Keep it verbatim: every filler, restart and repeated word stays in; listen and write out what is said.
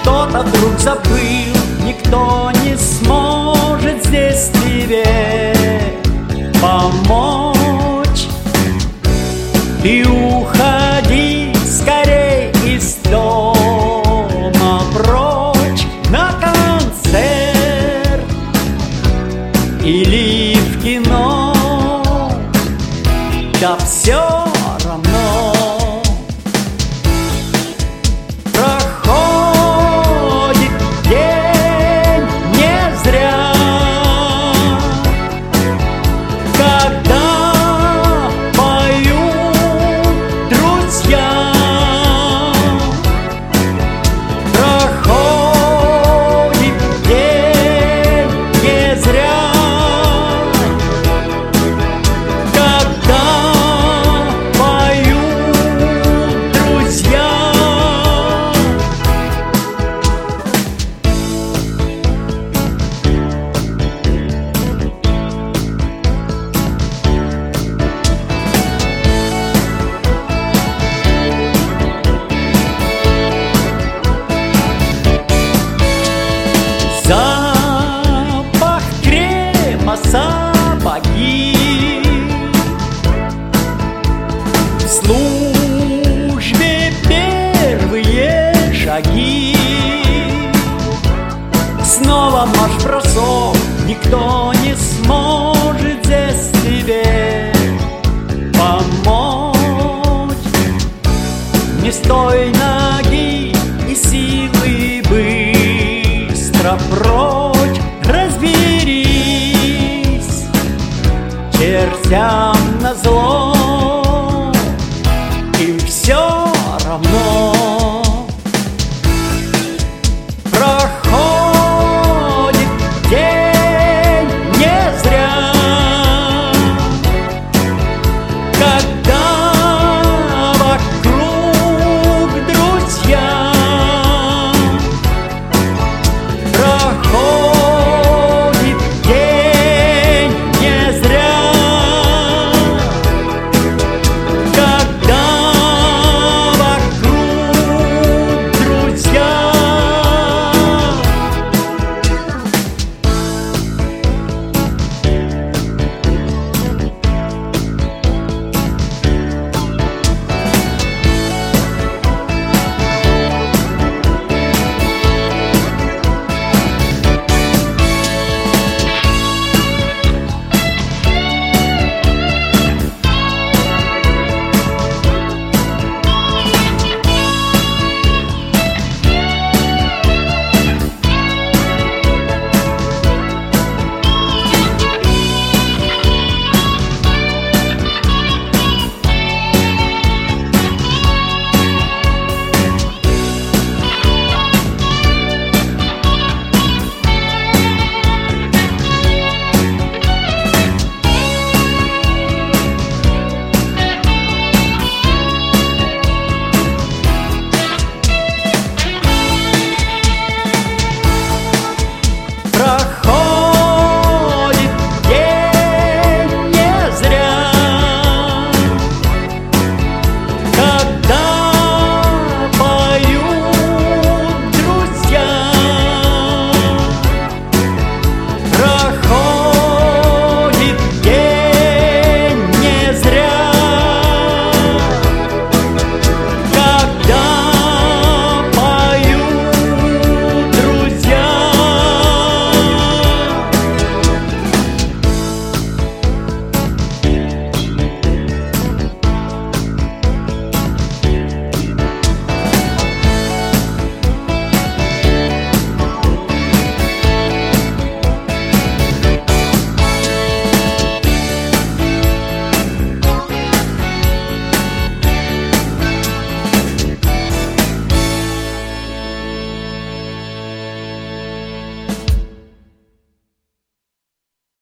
что-то вдруг забыл, никто не сможет здесь тебе помочь. Ты уходи скорей из дома прочь на концерт или в кино, да все равно. Проходит день не зря, когда поют друзья. Проходит день не зря, когда поют друзья. Запах крема, сапоги, в службе первые шаги. Снова марш-бросок, никто не сможет здесь тебе помочь. Не с той ноги и силы быстро прочь разберись, чертя